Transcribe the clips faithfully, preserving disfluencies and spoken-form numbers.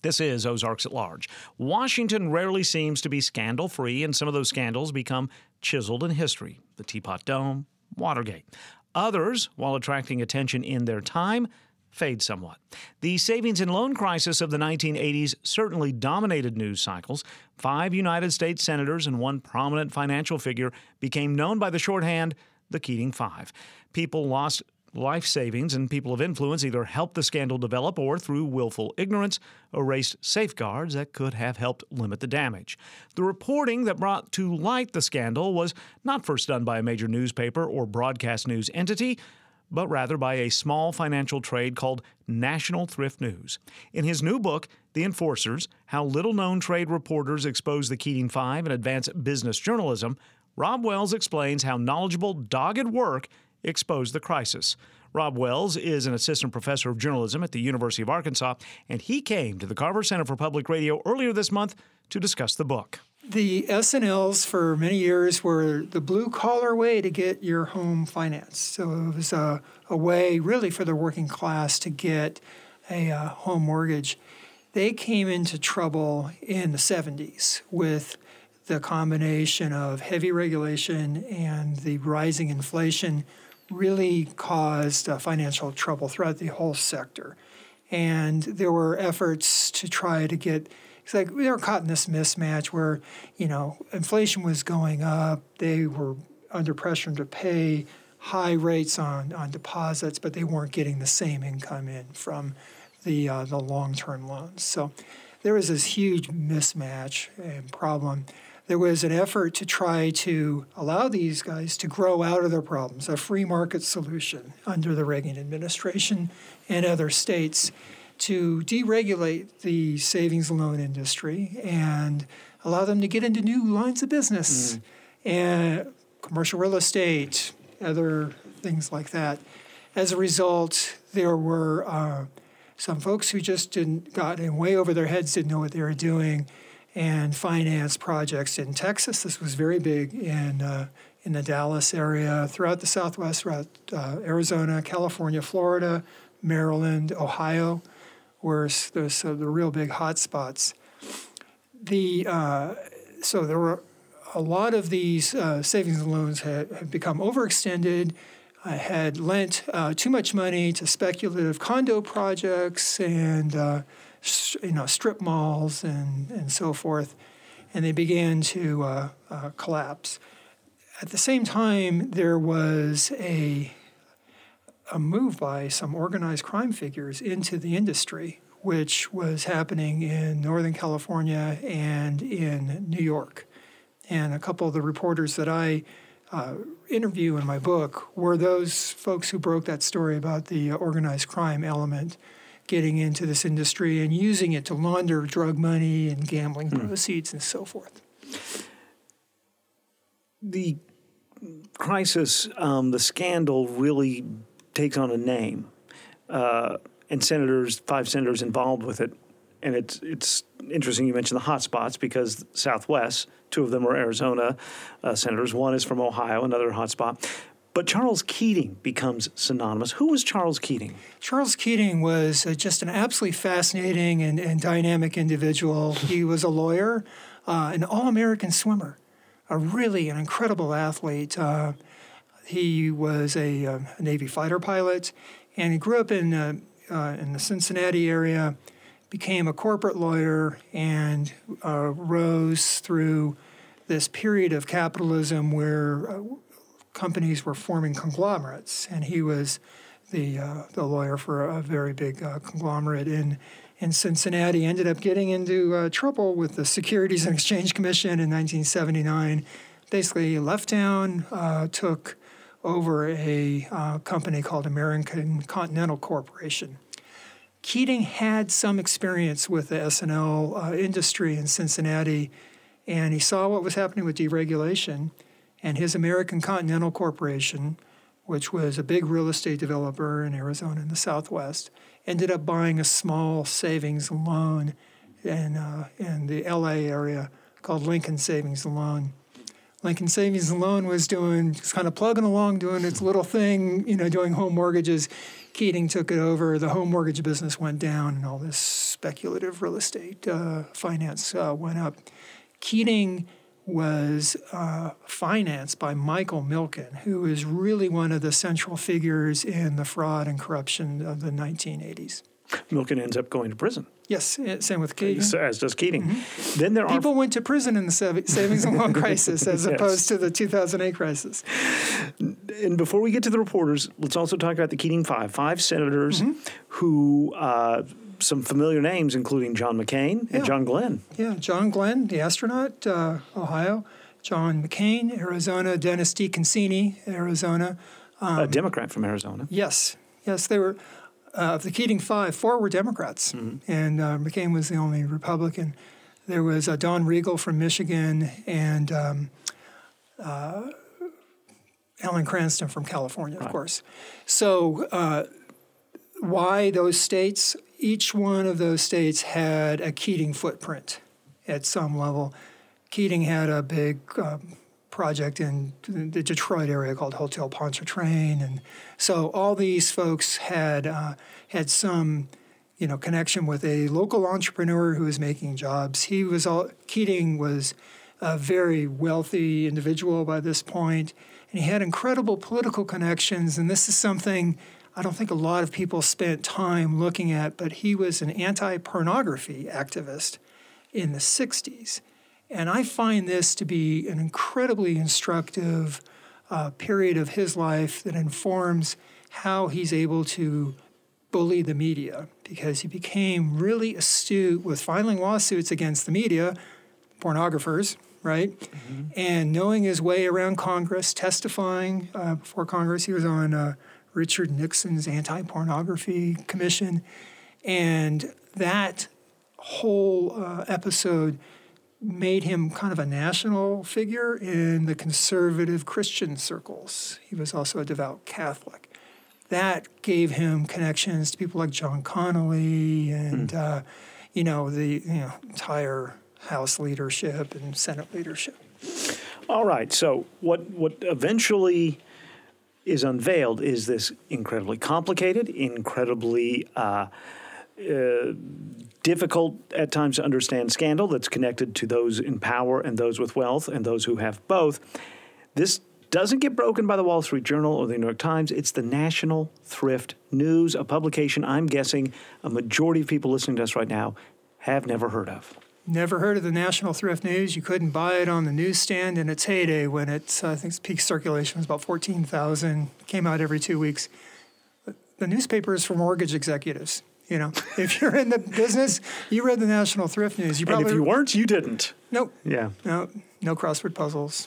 This is Ozarks at Large. Washington rarely seems to be scandal-free, and some of those scandals become chiseled in history. The Teapot Dome, Watergate. Others, while attracting attention in their time, fade somewhat. The savings and loan crisis of the nineteen eighties certainly dominated news cycles. Five United States senators and one prominent financial figure became known by the shorthand, the Keating Five. People lost life savings, and people of influence either helped the scandal develop or, through willful ignorance, erased safeguards that could have helped limit the damage. The reporting that brought to light the scandal was not first done by a major newspaper or broadcast news entity, but rather by a small financial trade called National Thrift News. In his new book, The Enforcers, How Little-Known Trade Reporters Expose the Keating Five and Advance Business Journalism, Rob Wells explains how knowledgeable, dogged work exposed the crisis. Rob Wells is an assistant professor of journalism at the University of Arkansas, and he came to the Carver Center for Public Radio earlier this month to discuss the book. The S N Ls for many years were the blue-collar way to get your home financed. So it was a, a way really for the working class to get a uh, home mortgage. They came into trouble in the seventies with the combination of heavy regulation and the rising inflation really caused uh, financial trouble throughout the whole sector. And there were efforts to try to get, it's like they were caught in this mismatch where, you know, inflation was going up, they were under pressure to pay high rates on, on deposits, but they weren't getting the same income in from the uh, the long-term loans. So there was this huge mismatch and problem. There was an effort to try to allow these guys to grow out of their problems, a free market solution under the Reagan administration and other states to deregulate the savings loan industry and allow them to get into new lines of business mm. and commercial real estate, other things like that. As a result, there were uh, some folks who just didn't got in way over their heads, didn't know what they were doing, and finance projects in Texas. This was very big in uh, in the Dallas area, throughout the Southwest, throughout uh, Arizona, California, Florida, Maryland, Ohio, were there's uh, the real big hot spots. The uh, so there were a lot of these uh, savings and loans had, had become overextended, uh, had lent uh, too much money to speculative condo projects and uh, you know, strip malls and, and so forth, and they began to uh, uh, collapse. At the same time, there was a, a move by some organized crime figures into the industry, which was happening in Northern California and in New York. And a couple of the reporters that I uh, interview in my book were those folks who broke that story about the organized crime element getting into this industry and using it to launder drug money and gambling hmm. proceeds and so forth. The crisis, um, the scandal really takes on a name, uh, and senators, five senators involved with it. And it's it's interesting you mentioned the hot spots because Southwest, two of them are Arizona uh, senators. One is from Ohio, another hot spot. But Charles Keating becomes synonymous. Who was Charles Keating? Charles Keating was uh, just an absolutely fascinating and, and dynamic individual. He was a lawyer, uh, an all-American swimmer, a really an incredible athlete. Uh, he was a, uh, a Navy fighter pilot, and he grew up in uh, uh, in the Cincinnati area, became a corporate lawyer, and uh, rose through this period of capitalism where uh, companies were forming conglomerates, and he was the uh, the lawyer for a very big uh, conglomerate in in Cincinnati. Ended up getting into uh, trouble with the Securities and Exchange Commission in nineteen seventy-nine. Basically left town, uh, took over a uh, company called American Continental Corporation. Keating had some experience with the S and L uh, industry in Cincinnati, and he saw what was happening with deregulation. And his American Continental Corporation, which was a big real estate developer in Arizona and the Southwest, ended up buying a small savings loan in, uh, in the L A area called Lincoln Savings and Loan. Lincoln Savings and Loan was doing, just kind of plugging along, doing its little thing, you know, doing home mortgages. Keating took it over. The home mortgage business went down, and all this speculative real estate uh, finance uh, went up. Keating was uh, financed by Michael Milken, who is really one of the central figures in the fraud and corruption of the nineteen eighties. Milken ends up going to prison. Yes, same with Keating. As does Keating. Mm-hmm. Then there People are went to prison in the savings and loan crisis as yes. opposed to the two thousand eight crisis. And before we get to the reporters, let's also talk about the Keating Five. Five senators mm-hmm. who, uh, some familiar names, including John McCain and yeah. John Glenn. Yeah, John Glenn, the astronaut, uh, Ohio. John McCain, Arizona. Dennis DeConcini, Arizona. Um, a Democrat from Arizona. Yes. Yes, they were... Uh, of the Keating Five, four were Democrats, mm-hmm. and uh, McCain was the only Republican. There was uh, Don Riegel from Michigan and um, uh, Alan Cranston from California, right. of course. So uh, why those states? Each one of those states had a Keating footprint at some level. Keating had a big um, project in the Detroit area called Hotel Pontchartrain, and so all these folks had uh, had some, you know, connection with a local entrepreneur who was making jobs. He was all Keating was a very wealthy individual by this point, and he had incredible political connections. And this is something I don't think a lot of people spent time looking at, but he was an anti-pornography activist in the sixties. And I find this to be an incredibly instructive uh, period of his life that informs how he's able to bully the media, because he became really astute with filing lawsuits against the media, pornographers, right? Mm-hmm. And knowing his way around Congress, testifying uh, before Congress. He was on uh, Richard Nixon's Anti-Pornography Commission. And that whole uh, episode made him kind of a national figure in the conservative Christian circles. He was also a devout Catholic. That gave him connections to people like John Connolly and, mm. uh, you know, the you know, entire House leadership and Senate leadership. All right. So what what eventually is unveiled is this incredibly complicated, incredibly uh, uh, difficult at times to understand scandal that's connected to those in power and those with wealth and those who have both. This doesn't get broken by the Wall Street Journal or the New York Times. It's the National Thrift News, a publication I'm guessing a majority of people listening to us right now have never heard of. Never heard of the National Thrift News. You couldn't buy it on the newsstand in its heyday when it's, I think its peak circulation was about fourteen thousand, came out every two weeks. The newspaper is for mortgage executives. You know, if you're in the business, you read the National Thrift News. You probably, and if you weren't, you didn't. Nope. Yeah. No, no crossword puzzles.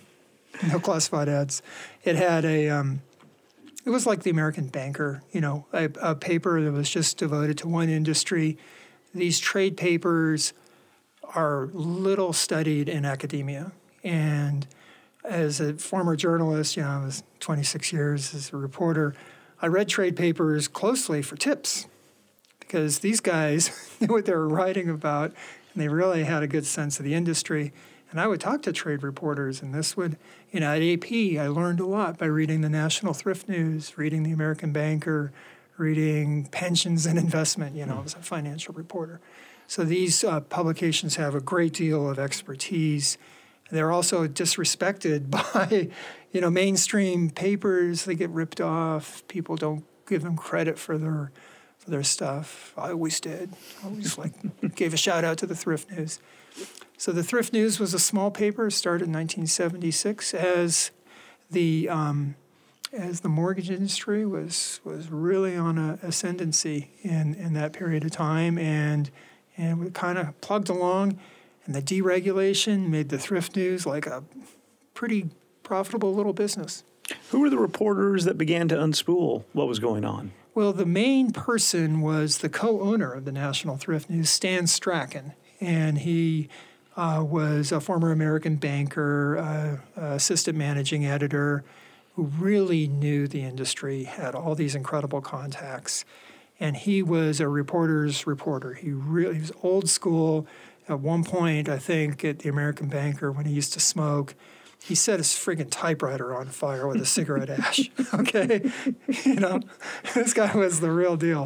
No classified ads. It had a, um, it was like the American Banker, you know, a, a paper that was just devoted to one industry. These trade papers are little studied in academia. And as a former journalist, you know, I was twenty-six years as a reporter, I read trade papers closely for tips because these guys knew what they were writing about and they really had a good sense of the industry. And I would talk to trade reporters, and this would, you know, at A P, I learned a lot by reading the National Thrift News, reading the American Banker, reading Pensions and Investment, you know, mm. as a financial reporter. So these uh, publications have a great deal of expertise. They're also disrespected by, you know, mainstream papers. They get ripped off. People don't give them credit for their for their stuff. I always did. I always like gave a shout out to the Thrift News. So the Thrift News was a small paper, started in nineteen seventy-six as the um, as the mortgage industry was was really on a ascendancy in, in that period of time, and and we kind of plugged along, and the deregulation made the Thrift News like a pretty profitable little business. Who were the reporters that began to unspool what was going on? Well, the main person was the co-owner of the National Thrift News, Stan Strachan, and he uh, was a former American banker, uh, assistant managing editor, who really knew the industry, had all these incredible contacts. And he was a reporter's reporter. He really he was old school. At one point, I think, at the American Banker, when he used to smoke, he set his friggin' typewriter on fire with a cigarette ash. Okay, you know, this guy was the real deal,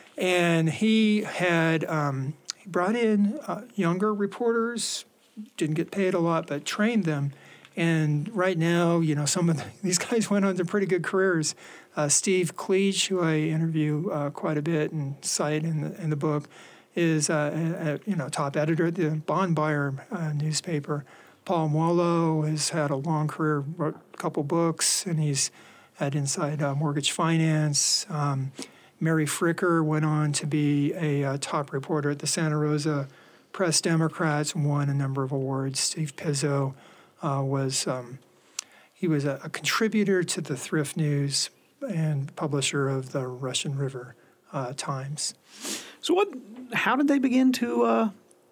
and he had um, he brought in uh, younger reporters, didn't get paid a lot, but trained them. And right now, you know, some of the, these guys went on to pretty good careers. Uh, Steve Cleach, who I interview uh, quite a bit and cite in the in the book, is uh, a, a, you know top editor at the Bond Buyer uh, newspaper. Paul Muolo has had a long career, wrote a couple books, and he's had Inside uh, Mortgage Finance. Um, Mary Fricker went on to be a uh, top reporter at the Santa Rosa Press Democrats, won a number of awards. Steve Pizzo uh, was um, he was a, a contributor to the Thrift News and publisher of the Russian River uh, Times. So, what? How did they begin to uh,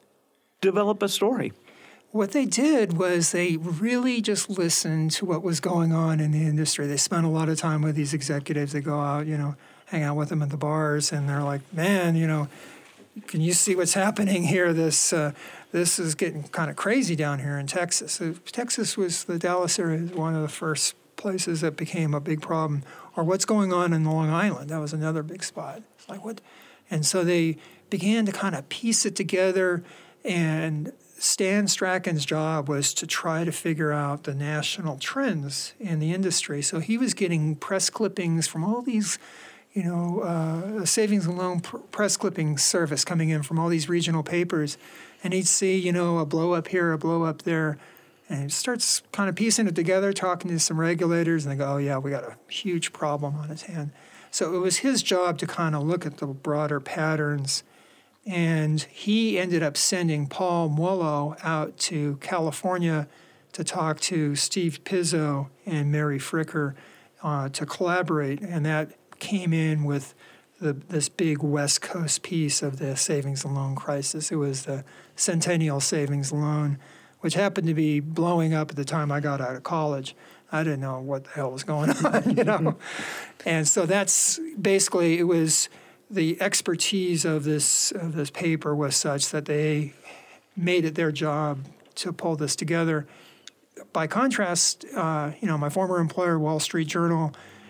develop a story? What they did was they really just listened to what was going on in the industry. They spent a lot of time with these executives. They go out, you know, hang out with them at the bars, and they're like, "Man, you know, can you see what's happening here? This uh, this is getting kind of crazy down here in Texas." So Texas was the Dallas area was one of the first places that became a big problem. Or what's going on in Long Island? That was another big spot. It's like what, and so they began to kind of piece it together. And Stan Strachan's job was to try to figure out the national trends in the industry. So he was getting press clippings from all these, you know, uh, a savings and loan pr- press clipping service coming in from all these regional papers. And he'd see, you know, a blow up here, a blow up there. And he starts kind of piecing it together, talking to some regulators, and they go, oh, yeah, we got a huge problem on his hand. So it was his job to kind of look at the broader patterns. And he ended up sending Paul Muolo out to California to talk to Steve Pizzo and Mary Fricker uh, to collaborate. And that came in with the, this big West Coast piece of the savings and loan crisis. It was the Centennial Savings Loan, which happened to be blowing up at the time I got out of college. I didn't know what the hell was going on, you know. And so that's basically, it was the expertise of this of this paper was such that they made it their job to pull this together. By contrast, uh, you know, my former employer, Wall Street Journal,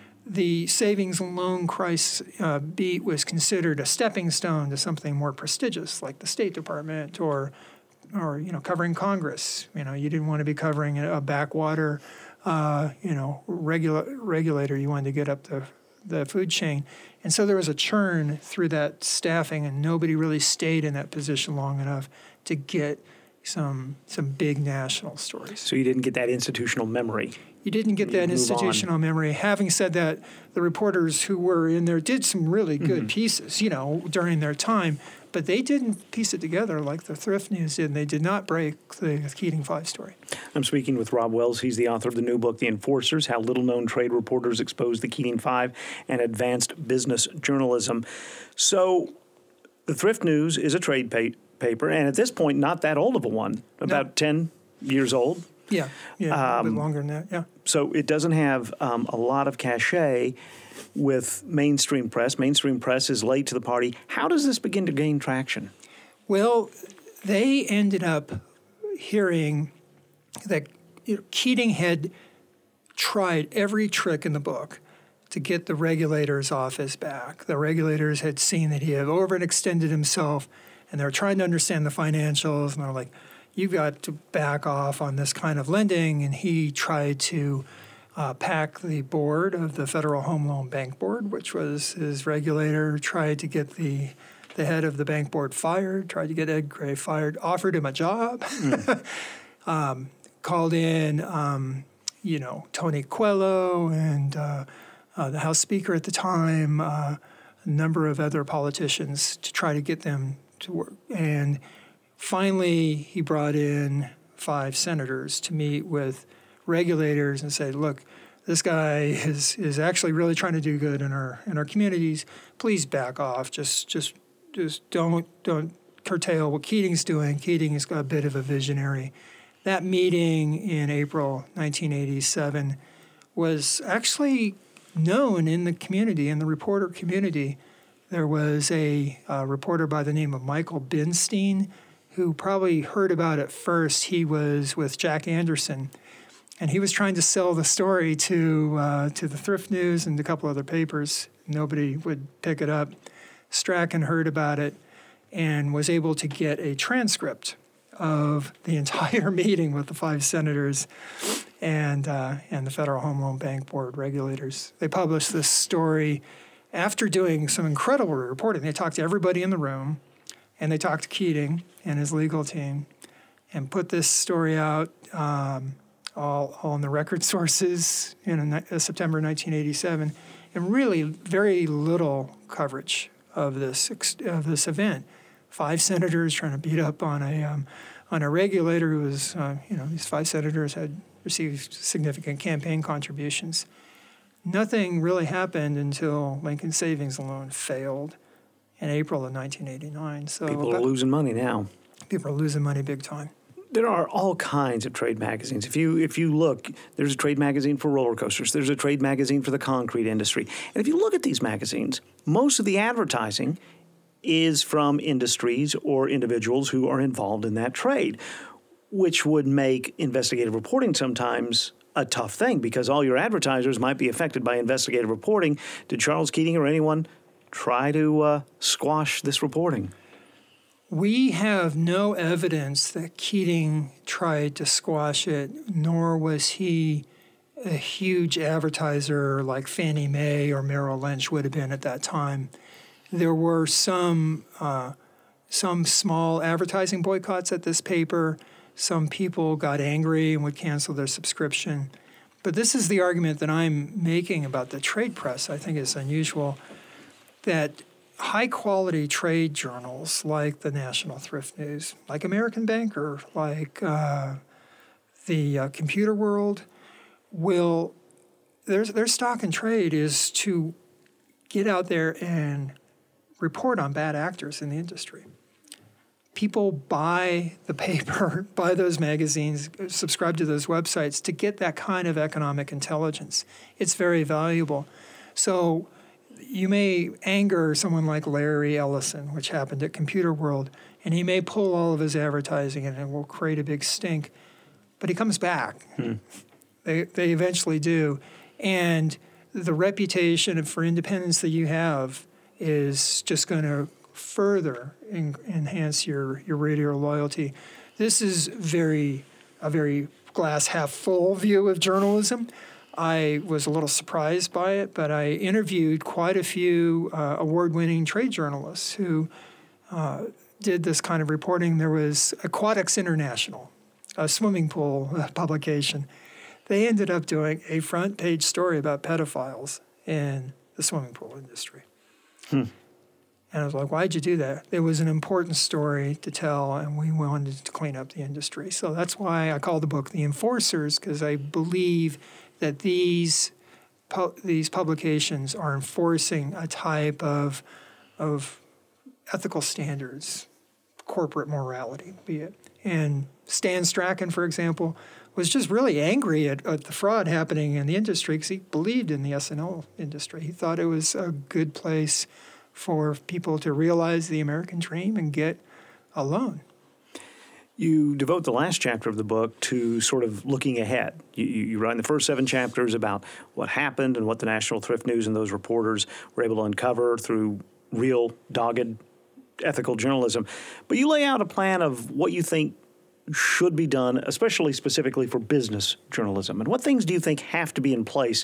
the savings and loan crisis uh, beat was considered a stepping stone to something more prestigious, like the State Department or, or you know, covering Congress. You know, you didn't want to be covering a backwater, uh, you know, regula- regulator. You wanted to get up the the food chain. And so there was a churn through that staffing, and nobody really stayed in that position long enough to get some some big national stories. So you didn't get that institutional memory. You didn't get that institutional on. memory. Having said that, the reporters who were in there did some really good mm-hmm. pieces, you know, during their time, but they didn't piece it together like the Thrift News did, and they did not break the Keating Five story. I'm speaking with Rob Wells. He's the author of the new book, The Enforcers, How Little-Known Trade Reporters Exposed the Keating Five and Advanced Business Journalism. So the Thrift News is a trade pa- paper, and at this point, not that old of a one, about no. ten years old. Yeah, yeah, um, a little bit longer than that, yeah. So it doesn't have um, a lot of cachet with mainstream press. Mainstream press is late to the party. How does this begin to gain traction? Well, they ended up hearing that you know, Keating had tried every trick in the book to get the regulators off his back. The regulators had seen that he had overextended himself, and they were trying to understand the financials, and they're like, you've got to back off on this kind of lending. And he tried to uh, pack the board of the Federal Home Loan Bank Board, which was his regulator, tried to get the the head of the bank board fired, tried to get Ed Gray fired, offered him a job, mm. um, called in, um, you know, Tony Coelho and uh, uh, the House Speaker at the time, uh, a number of other politicians to try to get them to work. And finally, he brought in five senators to meet with regulators and say, look, this guy is, is actually really trying to do good in our in our communities. Please back off. Just just just don't don't curtail what Keating's doing. Keating is a bit of a visionary. That meeting in April nineteen eighty-seven was actually known in the community, in the reporter community. There was a uh, reporter by the name of Michael Binstein, who probably heard about it first. He was with Jack Anderson, And he was trying to sell the story to uh, to the Thrift News and a couple other papers. Nobody would pick it up. Strachan heard about it and was able to get a transcript of the entire meeting with the five senators and uh, and the Federal Home Loan Bank Board regulators. They published this story after doing some incredible reporting. They talked to everybody in the room, and they talked to Keating and his legal team, and put this story out um, all, all in the record sources in a, September nineteen eighty-seven, and really very little coverage of this of this event. Five senators trying to beat up on a um, on a regulator who was, uh, you know, these five senators had received significant campaign contributions. Nothing really happened until Lincoln Savings and Loan failed in April of nineteen eighty-nine. So people are losing money now. People are losing money big time. There are all kinds of trade magazines. If you if you look, there's a trade magazine for roller coasters. There's a trade magazine for the concrete industry. And if you look at these magazines, most of the advertising is from industries or individuals who are involved in that trade, which would make investigative reporting sometimes a tough thing because all your advertisers might be affected by investigative reporting. Did Charles Keating or anyone try to uh, squash this reporting? We have no evidence that Keating tried to squash it, nor was he a huge advertiser like Fannie Mae or Merrill Lynch would have been at that time. There were some uh, some small advertising boycotts at this paper. Some people got angry and would cancel their subscription. But this is the argument that I'm making about the trade press. I think it's unusual that high-quality trade journals like the National Thrift News, like American Banker, like uh, the uh, Computer World, will their their stock in trade is to get out there and report on bad actors in the industry. People buy the paper, buy those magazines, subscribe to those websites to get that kind of economic intelligence. It's very valuable. So you may anger someone like Larry Ellison, which happened at Computer World, and he may pull all of his advertising and it will create a big stink, but he comes back. Hmm. They, they eventually do. And the reputation for independence that you have is just going to further en- enhance your, your reader loyalty. This is very a very glass half full view of journalism. I was a little surprised by it, but I interviewed quite a few uh, award-winning trade journalists who uh, did this kind of reporting. There was Aquatics International, a swimming pool publication. They ended up doing a front-page story about pedophiles in the swimming pool industry. Hmm. And I was like, why'd you do that? It was an important story to tell, and we wanted to clean up the industry. So that's why I call the book The Enforcers, because I believe that these pu- these publications are enforcing a type of of ethical standards, corporate morality, be it. And Stan Strachan, for example, was just really angry at, at the fraud happening in the industry because he believed in the S and L industry. He thought it was a good place for people to realize the American dream and get a loan. You devote the last chapter of the book to sort of looking ahead. You, you write in the first seven chapters about what happened and what the National Thrift News and those reporters were able to uncover through real, dogged, ethical journalism. But you lay out a plan of what you think should be done, especially specifically for business journalism. And what things do you think have to be in place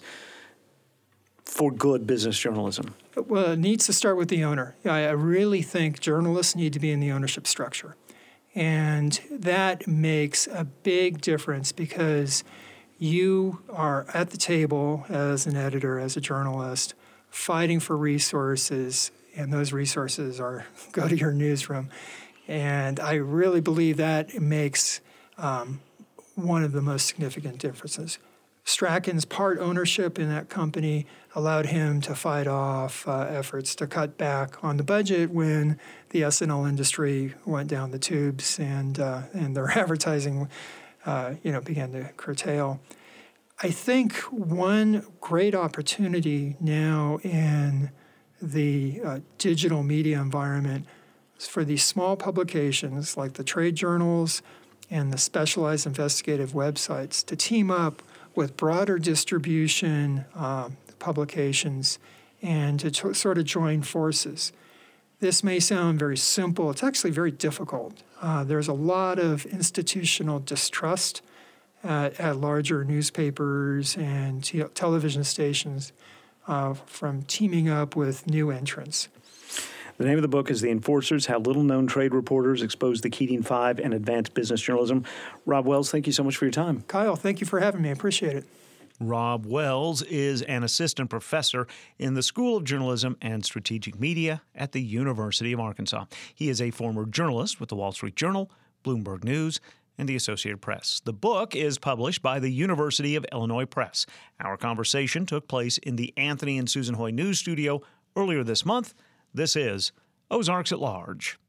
for good business journalism? Well, it needs to start with the owner. I really think journalists need to be in the ownership structure. And that makes a big difference because you are at the table as an editor, as a journalist, fighting for resources, and those resources are go to your newsroom. And I really believe that makes um, one of the most significant differences. Strachan's part ownership in that company allowed him to fight off uh, efforts to cut back on the budget when the S and L industry went down the tubes and uh, and their advertising, uh, you know, began to curtail. I think one great opportunity now in the uh, digital media environment is for these small publications like the trade journals and the specialized investigative websites to team up with broader distribution um, publications and to t- sort of join forces. This may sound very simple. It's actually very difficult. Uh, there's a lot of institutional distrust at, at larger newspapers and te- television stations uh, from teaming up with new entrants. The name of the book is The Enforcers, How Little-Known Trade Reporters Expose the Keating Five and Advance Business Journalism. Rob Wells, thank you so much for your time. Kyle, thank you for having me. I appreciate it. Rob Wells is an assistant professor in the School of Journalism and Strategic Media at the University of Arkansas. He is a former journalist with the Wall Street Journal, Bloomberg News, and the Associated Press. The book is published by the University of Illinois Press. Our conversation took place in the Anthony and Susan Hoy News Studio earlier this month. This is Ozarks at Large.